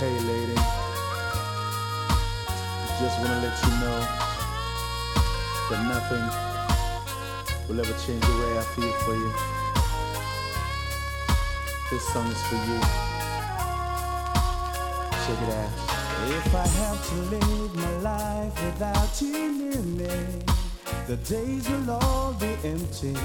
Hey lady, just wanna let you know that nothing will ever change the way I feel for you. This song is for you. Check it out. If I have to live my life without you near me, the days will all be empty.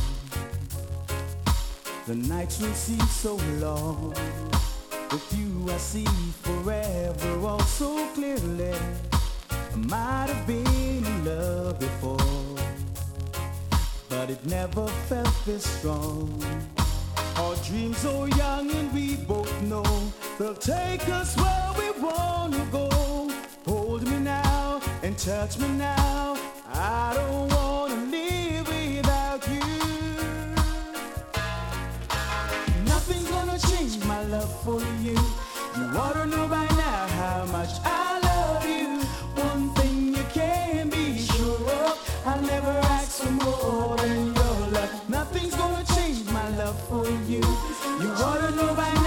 The nights will seem so long. With you I see forever all so clearly. I might have been in love before, but it never felt this strong. Our dreams so young and we both know they'll take us where we wanna go. Hold me now and touch me now. I don't wanna live without you. Nothing's gonna change my love for you. You ought to know by now how much I love you. One thing you can be sure of, I'll never ask for more than your love. Nothing's gonna change my love for you. You ought to know by now.